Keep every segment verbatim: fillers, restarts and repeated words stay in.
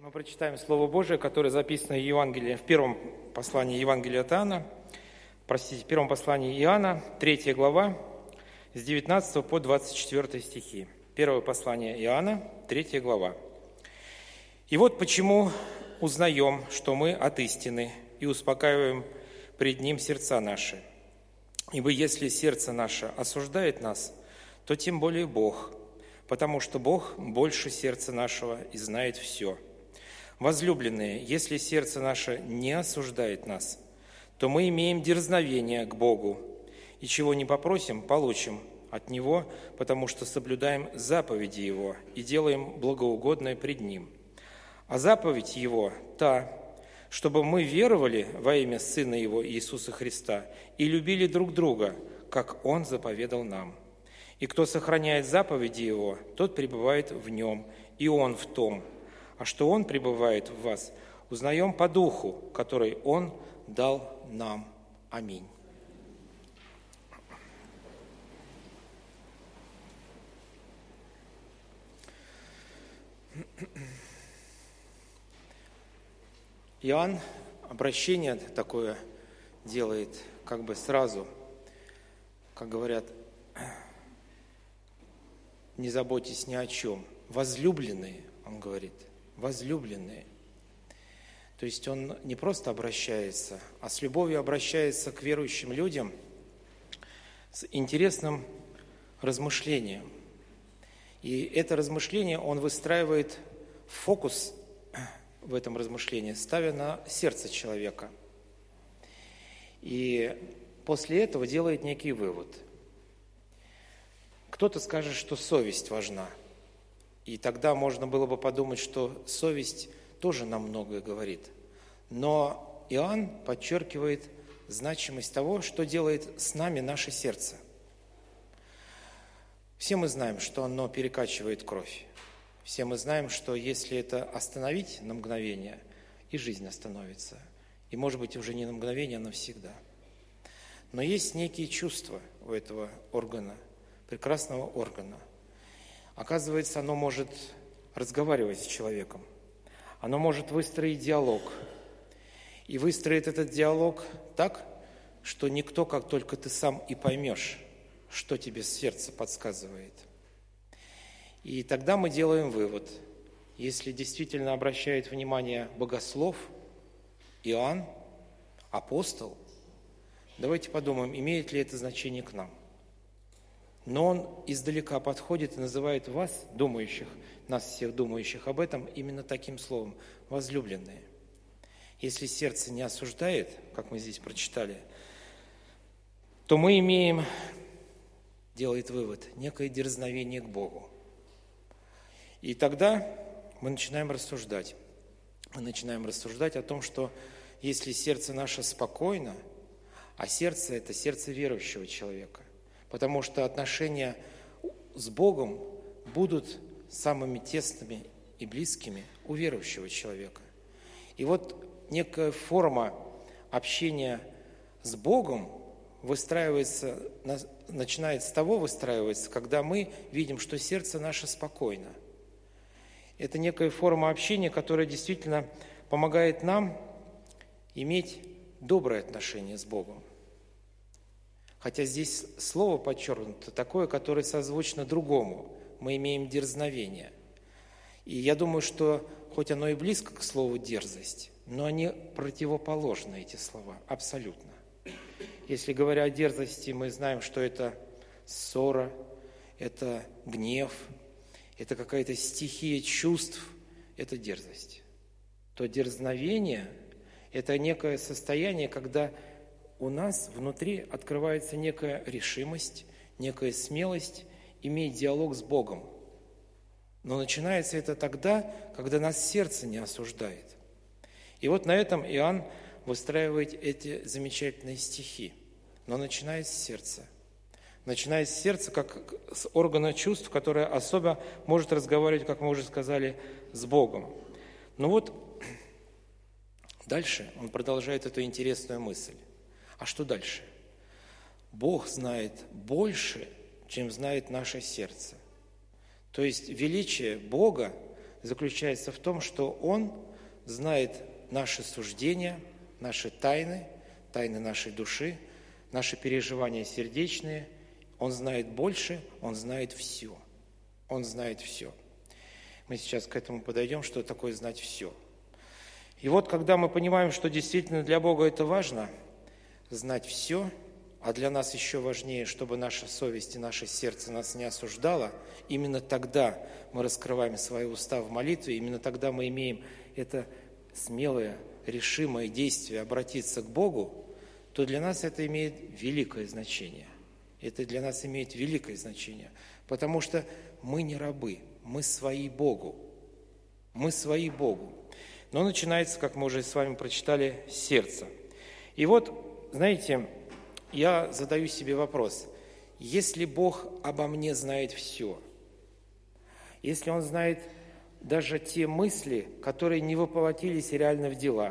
Мы прочитаем Слово Божие, которое записано в Евангелии, в первом послании Евангелия от Иоанна, простите, в первом послании Иоанна, третья глава, с девятнадцатого по двадцать четвёртый стихи. Первое послание Иоанна, третья глава. «И вот почему узнаем, что мы от истины, и успокаиваем пред Ним сердца наши. Ибо если сердце наше осуждает нас, то тем более Бог, потому что Бог больше сердца нашего и знает все. Возлюбленные, если сердце наше не осуждает нас, то мы имеем дерзновение к Богу, и чего не попросим, получим от Него, потому что соблюдаем заповеди Его и делаем благоугодное пред Ним. А заповедь Его та, чтобы мы веровали во имя Сына Его Иисуса Христа и любили друг друга, как Он заповедал нам. И кто сохраняет заповеди Его, тот пребывает в Нем, и Он в том. А что Он пребывает в вас, узнаем по Духу, который Он дал нам. Аминь». Иоанн обращение такое делает как бы сразу, как говорят, не заботьтесь ни о чем. Возлюбленные, он говорит, возлюбленные. То есть он не просто обращается, а с любовью обращается к верующим людям с интересным размышлением. И это размышление он выстраивает фокус в этом размышлении, ставя на сердце человека. И после этого делает некий вывод. Кто-то скажет, что совесть важна. И тогда можно было бы подумать, что совесть тоже нам многое говорит. Но Иоанн подчеркивает значимость того, что делает с нами наше сердце. Все мы знаем, что оно перекачивает кровь. Все мы знаем, что если это остановить на мгновение, и жизнь остановится. И, может быть, уже не на мгновение, а навсегда. Но есть некие чувства у этого органа, прекрасного органа. Оказывается, оно может разговаривать с человеком. Оно может выстроить диалог. И выстроит этот диалог так, что никто, как только ты сам и поймешь, что тебе сердце подсказывает. И тогда мы делаем вывод. Если действительно обращает внимание богослов, Иоанн, апостол, давайте подумаем, имеет ли это значение к нам. Но он издалека подходит и называет вас, думающих, нас всех думающих об этом, именно таким словом – возлюбленные. Если сердце не осуждает, как мы здесь прочитали, то мы имеем, делает вывод, некое дерзновение к Богу. И тогда мы начинаем рассуждать. Мы начинаем рассуждать о том, что если сердце наше спокойно, а сердце – это сердце верующего человека, потому что отношения с Богом будут самыми тесными и близкими у верующего человека. И вот некая форма общения с Богом выстраивается, начинает с того выстраиваться, когда мы видим, что сердце наше спокойно. Это некая форма общения, которая действительно помогает нам иметь доброе отношение с Богом. Хотя здесь слово подчеркнуто такое, которое созвучно другому. Мы имеем дерзновение. И я думаю, что хоть оно и близко к слову «дерзость», но они противоположны, эти слова, абсолютно. Если говоря о дерзости, мы знаем, что это ссора, это гнев, это какая-то стихия чувств, это дерзость. То дерзновение – это некое состояние, когда у нас внутри открывается некая решимость, некая смелость иметь диалог с Богом. Но начинается это тогда, когда нас сердце не осуждает. И вот на этом Иоанн выстраивает эти замечательные стихи. Но начиная с сердца. Начиная с сердца, как с органа чувств, которое особо может разговаривать, как мы уже сказали, с Богом. Ну вот, дальше он продолжает эту интересную мысль. А что дальше? Бог знает больше, чем знает наше сердце. То есть величие Бога заключается в том, что Он знает наши суждения, наши тайны, тайны нашей души, наши переживания сердечные. Он знает больше, Он знает все. Он знает все. Мы сейчас к этому подойдем, что такое знать все. И вот, когда мы понимаем, что действительно для Бога это важно, знать все, а для нас еще важнее, чтобы наша совесть и наше сердце нас не осуждало, именно тогда мы раскрываем свои уста в молитве, именно тогда мы имеем это смелое, решимое действие обратиться к Богу, то для нас это имеет великое значение. Это для нас имеет великое значение, потому что мы не рабы, мы свои Богу. Мы свои Богу. Но начинается, как мы уже с вами прочитали, с сердца. И вот, знаете, я задаю себе вопрос. Если Бог обо мне знает все, если Он знает даже те мысли, которые не воплотились реально в дела,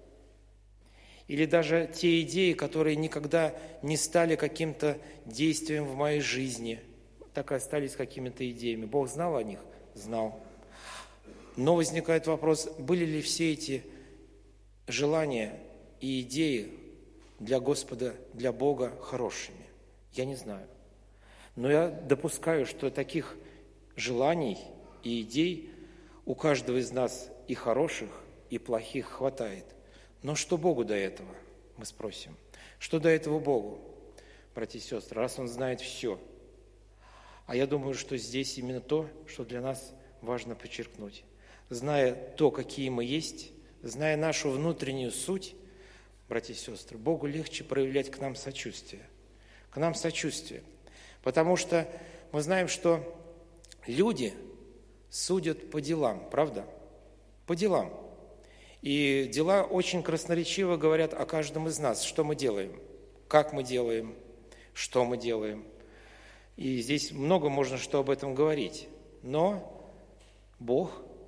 или даже те идеи, которые никогда не стали каким-то действием в моей жизни, так и остались какими-то идеями. Бог знал о них? Знал. Но возникает вопрос, были ли все эти желания и идеи для Господа, для Бога хорошими? Я не знаю. Но я допускаю, что таких желаний и идей у каждого из нас и хороших, и плохих хватает. Но что Богу до этого, мы спросим? Что до этого Богу, братья и сестры, раз Он знает все? А я думаю, что здесь именно то, что для нас важно подчеркнуть. Зная то, какие мы есть, зная нашу внутреннюю суть, братья и сестры, Богу легче проявлять к нам сочувствие. К нам сочувствие. Потому что мы знаем, что люди судят по делам, правда? По делам. И дела очень красноречиво говорят о каждом из нас, что мы делаем, как мы делаем, что мы делаем. И здесь много можно что об этом говорить. Но Бог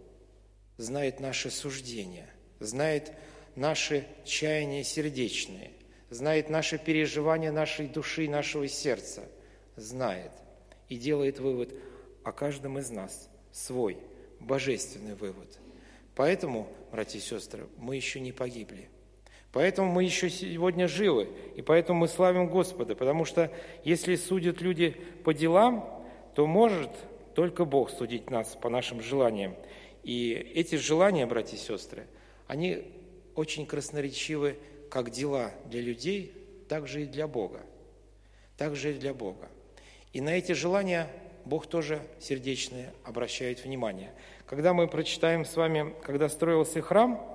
знает наши суждения, знает наши чаяния сердечные, знает наши переживания нашей души, нашего сердца, знает и делает вывод о каждом из нас, свой, божественный вывод. Поэтому, братья и сестры, мы еще не погибли. Поэтому мы еще сегодня живы, и поэтому мы славим Господа, потому что если судят люди по делам, то может только Бог судить нас по нашим желаниям. И эти желания, братья и сестры, они очень красноречивы, как дела для людей, так же и для Бога. Так же и для Бога. И на эти желания Бог тоже сердечные обращает внимание. Когда мы прочитаем с вами, когда строился храм,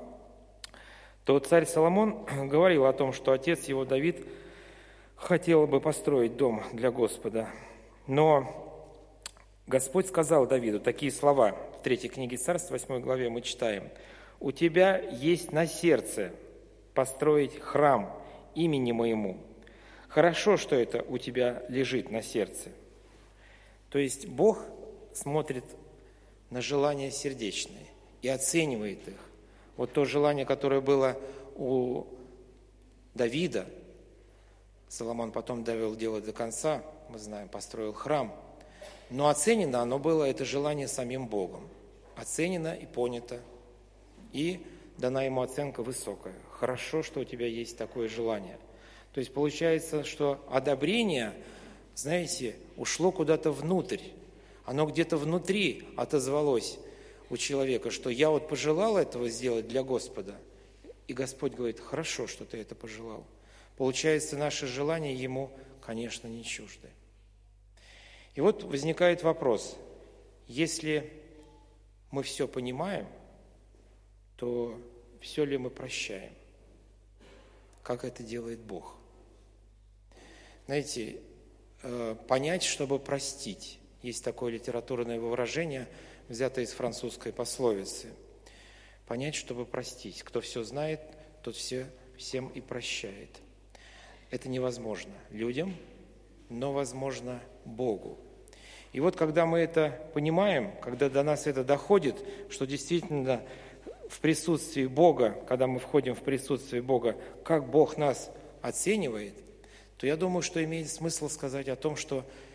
то царь Соломон говорил о том, что отец его Давид хотел бы построить дом для Господа. Но Господь сказал Давиду такие слова. В третьей книге Царств, восьмой главе мы читаем: «У тебя есть на сердце построить храм имени моему. Хорошо, что это у тебя лежит на сердце». То есть Бог смотрит на желания сердечные и оценивает их. Вот то желание, которое было у Давида, Соломон потом довел дело до конца, мы знаем, построил храм. Но оценено оно было, это желание, самим Богом. Оценено и понято. И дана ему оценка высокая. Хорошо, что у тебя есть такое желание. То есть получается, что одобрение, знаете, ушло куда-то внутрь. Оно где-то внутри отозвалось у человека, что я вот пожелал этого сделать для Господа. И Господь говорит: хорошо, что ты это пожелал. Получается, наши желания Ему, конечно, не чужды. И вот возникает вопрос: если мы все понимаем, то все ли мы прощаем? Как это делает Бог? Знаете, понять, чтобы простить. Есть такое литературное выражение, взятое из французской пословицы. Понять, чтобы простить. Кто все знает, тот все, всем и прощает. Это невозможно людям, но возможно Богу. И вот когда мы это понимаем, когда до нас это доходит, что действительно в присутствии Бога, когда мы входим в присутствие Бога, как Бог нас оценивает, то я думаю, что имеет смысл сказать о том, что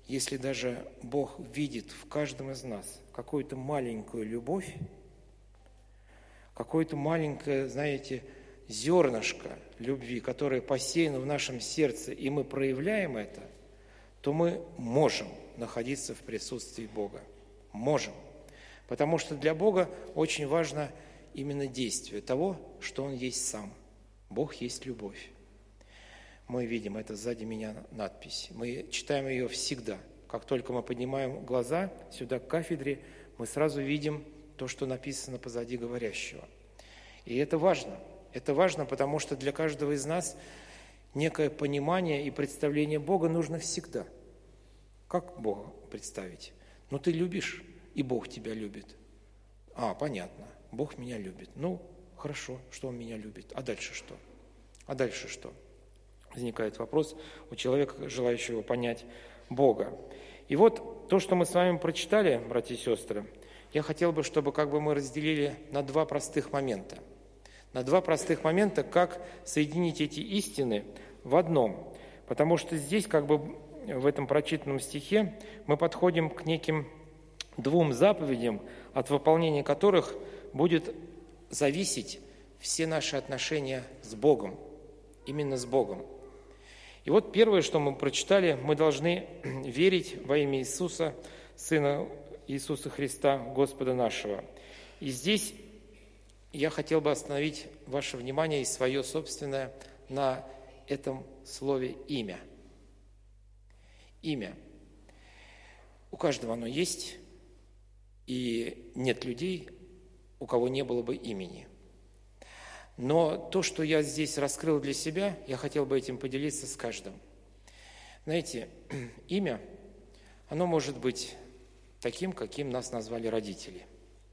если даже Бог видит в каждом из нас какую-то маленькую любовь, какое-то маленькое, знаете, зернышко любви, которое посеяно в нашем сердце, и мы проявляем это, то мы можем находиться в присутствии Бога. Можем. Потому что для Бога очень важно именно действие того, что Он есть сам. Бог есть любовь. Мы видим, это сзади меня надпись. Мы читаем ее всегда. Как только мы поднимаем глаза сюда к кафедре, мы сразу видим то, что написано позади говорящего. И это важно. Это важно, потому что для каждого из нас некое понимание и представление Бога нужно всегда. Как Бога представить? Ну, ты любишь, и Бог тебя любит. А, понятно, Бог меня любит. Ну, хорошо, что Он меня любит. А дальше что? А дальше что? Возникает вопрос у человека, желающего понять Бога. И вот то, что мы с вами прочитали, братья и сестры, я хотел бы, чтобы как бы мы разделили на два простых момента. На два простых момента, как соединить эти истины в одном. Потому что здесь, как бы в этом прочитанном стихе, мы подходим к неким двум заповедям, от выполнения которых будет зависеть все наши отношения с Богом. Именно с Богом. И вот первое, что мы прочитали, мы должны верить во имя Иисуса, Сына Иисуса Христа, Господа нашего. И здесь я хотел бы остановить ваше внимание и свое собственное на этом слове «имя». Имя. У каждого оно есть, и нет людей, у кого не было бы имени. Но то, что я здесь раскрыл для себя, я хотел бы этим поделиться с каждым. Знаете, имя, оно может быть таким, каким нас назвали родители.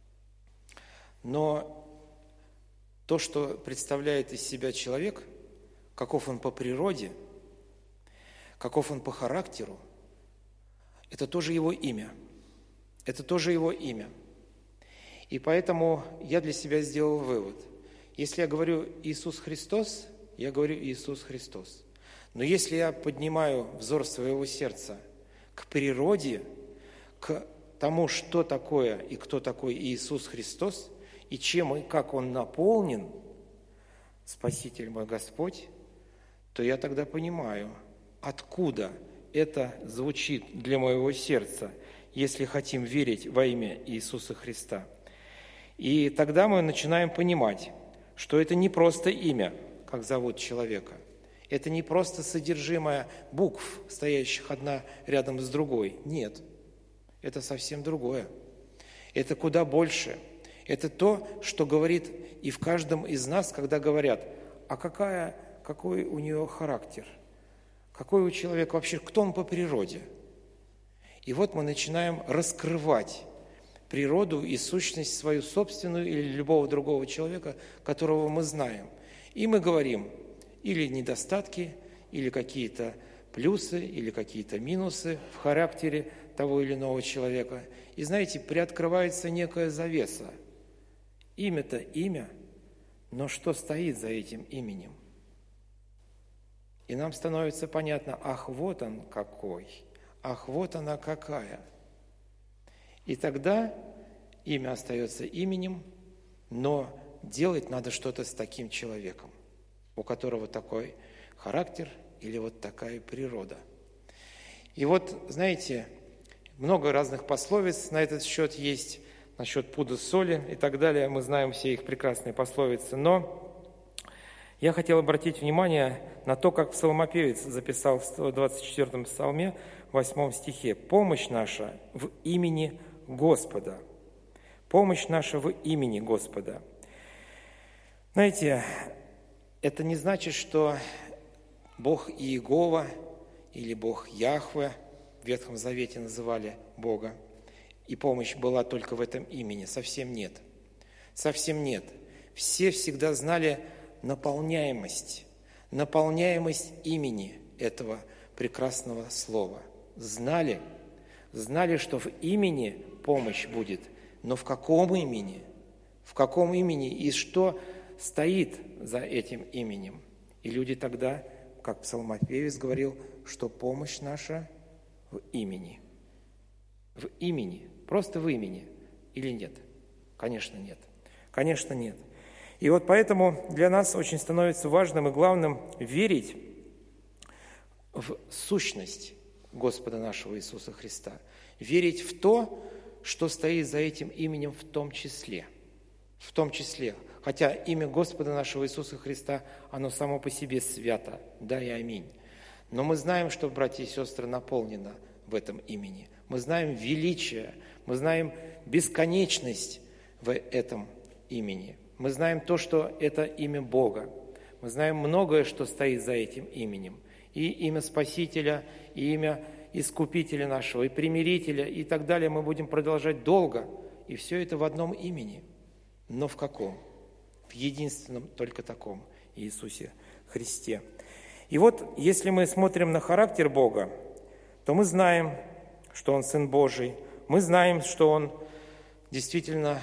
Но то, что представляет из себя человек, каков он по природе, каков он по характеру, это тоже его имя. Это тоже его имя. И поэтому я для себя сделал вывод. Если я говорю Иисус Христос, я говорю Иисус Христос. Но если я поднимаю взор своего сердца к природе, к тому, что такое и кто такой Иисус Христос, и чем и как Он наполнен, Спаситель мой Господь, то я тогда понимаю, откуда это звучит для моего сердца, если хотим верить во имя Иисуса Христа. И тогда мы начинаем понимать, что это не просто имя, как зовут человека. Это не просто содержимое букв, стоящих одна рядом с другой. Нет, это совсем другое. Это куда больше. Это то, что говорит и в каждом из нас, когда говорят, а какая, какой у нее характер, какой у человека вообще, кто он по природе. И вот мы начинаем раскрывать природу и сущность свою собственную или любого другого человека, которого мы знаем. И мы говорим или недостатки, или какие-то плюсы, или какие-то минусы в характере того или иного человека. И знаете, приоткрывается некая завеса. Имя-то имя, но что стоит за этим именем? И нам становится понятно, ах, вот он какой, ах, вот она какая. И тогда имя остается именем, но делать надо что-то с таким человеком, у которого такой характер или вот такая природа. И вот, знаете, много разных пословиц на этот счет есть, насчет пуда соли и так далее. Мы знаем все их прекрасные пословицы. Но я хотел обратить внимание на то, как псалмопевец записал в сто двадцать четвёртом псалме, в восьмом стихе. «Помощь наша в имени Господа». Помощь наша в имени Господа. Знаете, это не значит, что Бог Иегова или Бог Яхве, в Ветхом Завете называли Бога, и помощь была только в этом имени. Совсем нет. Совсем нет. Все всегда знали наполняемость, наполняемость имени этого прекрасного слова. Знали, знали, что в имени помощь будет, но в каком имени? В каком имени и что стоит за этим именем? И люди тогда, как псалмопевец говорил, что помощь наша В имени. В имени. Просто в имени. Или нет? Конечно, нет. Конечно, нет. И вот поэтому для нас очень становится важным и главным верить в сущность Господа нашего Иисуса Христа. Верить в то, что стоит за этим именем в том числе. В том числе. Хотя имя Господа нашего Иисуса Христа, оно само по себе свято. Да и аминь. Но мы знаем, что, братья и сестры, наполнено в этом имени. Мы знаем величие, мы знаем бесконечность в этом имени. Мы знаем то, что это имя Бога. Мы знаем многое, что стоит за этим именем. И имя Спасителя, и имя Искупителя нашего, и Примирителя, и так далее. Мы будем продолжать долго. И все это в одном имени. Но в каком? В единственном, только таком Иисусе Христе. И вот, если мы смотрим на характер Бога, то мы знаем, что Он Сын Божий. Мы знаем, что Он действительно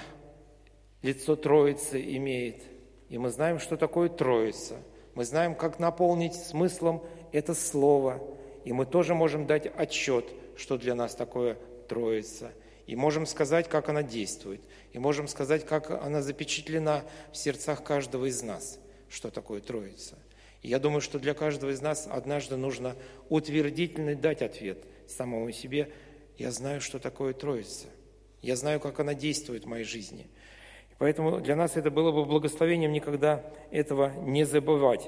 лицо Троицы имеет. И мы знаем, что такое Троица. Мы знаем, как наполнить смыслом это слово. И мы тоже можем дать отчет, что для нас такое Троица. И можем сказать, как она действует. И можем сказать, как она запечатлена в сердцах каждого из нас, что такое Троица. И я думаю, что для каждого из нас однажды нужно утвердительно дать ответ самому себе. Я знаю, что такое Троица. Я знаю, как она действует в моей жизни. Поэтому для нас это было бы благословением никогда этого не забывать.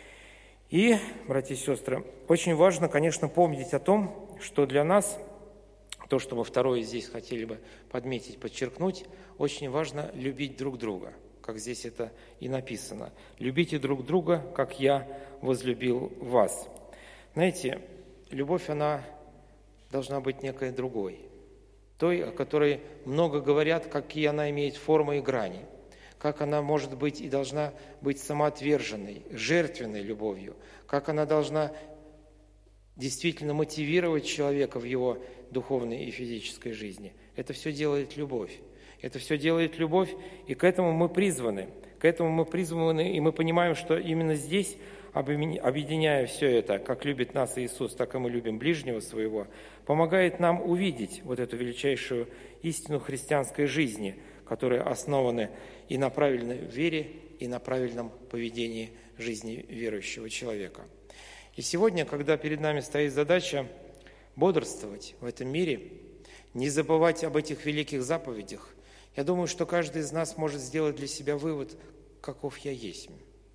И, братья и сестры, очень важно, конечно, помнить о том, что для нас, то, что мы второе здесь хотели бы подметить, подчеркнуть, очень важно любить друг друга, как здесь это и написано. Любите друг друга, как я возлюбил вас. Знаете, любовь, она должна быть некой другой. Той, о которой много говорят, какие она имеет формы и грани, как она может быть и должна быть самоотверженной, жертвенной любовью, как она должна действительно мотивировать человека в его духовной и физической жизни. Это все делает любовь. Это все делает любовь, и к этому мы призваны. К этому мы призваны, и мы понимаем, что именно здесь, объединяя все это, как любит нас Иисус, так и мы любим ближнего своего, помогает нам увидеть вот эту величайшую истину христианской жизни, которая основана и на правильной вере, и на правильном поведении жизни верующего человека. И сегодня, когда перед нами стоит задача бодрствовать в этом мире, не забывать об этих великих заповедях, я думаю, что каждый из нас может сделать для себя вывод, каков я есть.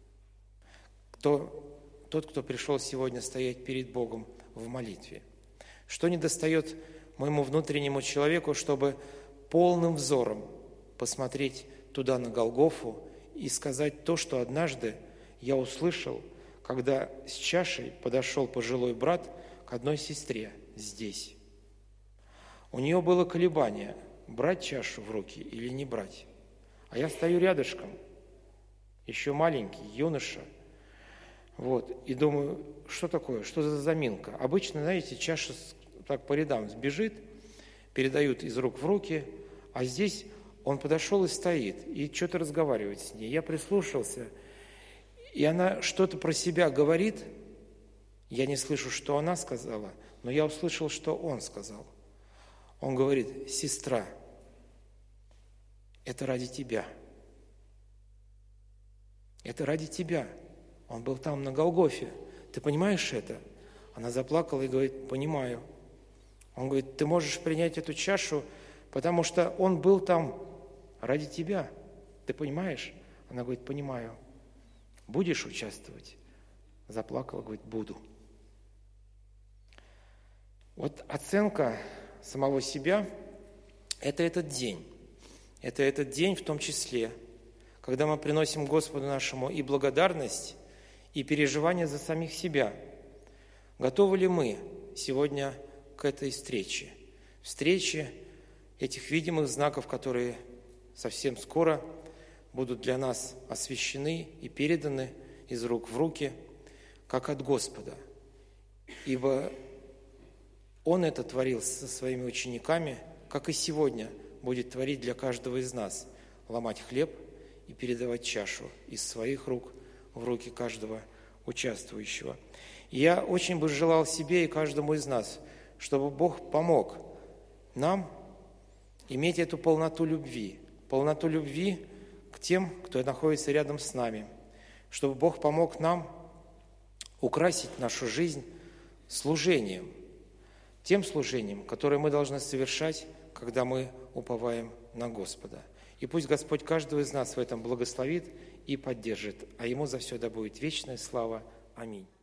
Кто, тот, кто пришел сегодня стоять перед Богом в молитве. Что недостает моему внутреннему человеку, чтобы полным взором посмотреть туда, на Голгофу, и сказать то, что однажды я услышал, когда с чашей подошел пожилой брат к одной сестре здесь. У нее было колебание, брать чашу в руки или не брать. А я стою рядышком, еще маленький, юноша, вот, и думаю, что такое, что за заминка? Обычно, знаете, чаша так по рядам сбежит, передают из рук в руки, а здесь он подошел и стоит, и что-то разговаривает с ней. Я прислушался, и она что-то про себя говорит. Я не слышу, что она сказала, но я услышал, что он сказал. Он говорит: сестра, это ради тебя. Это ради тебя. Он был там на Голгофе. Ты понимаешь это? Она заплакала и говорит: понимаю. Он говорит: ты можешь принять эту чашу, потому что он был там ради тебя. Ты понимаешь? Она говорит: понимаю. Будешь участвовать? Заплакала, говорит: буду. Вот оценка самого себя – это этот день. Это этот день в том числе, когда мы приносим Господу нашему и благодарность, и переживание за самих себя. Готовы ли мы сегодня к этой встрече? Встрече этих видимых знаков, которые совсем скоро будут для нас освящены и переданы из рук в руки, как от Господа. Ибо Он это творил со своими учениками, как и сегодня будет творить для каждого из нас, ломать хлеб и передавать чашу из своих рук в руки каждого участвующего. И я очень бы желал себе и каждому из нас, чтобы Бог помог нам иметь эту полноту любви, полноту любви к тем, кто находится рядом с нами, чтобы Бог помог нам украсить нашу жизнь служением, тем служением, которое мы должны совершать, когда мы уповаем на Господа. И пусть Господь каждого из нас в этом благословит и поддержит, а Ему за все да будет вечная слава. Аминь.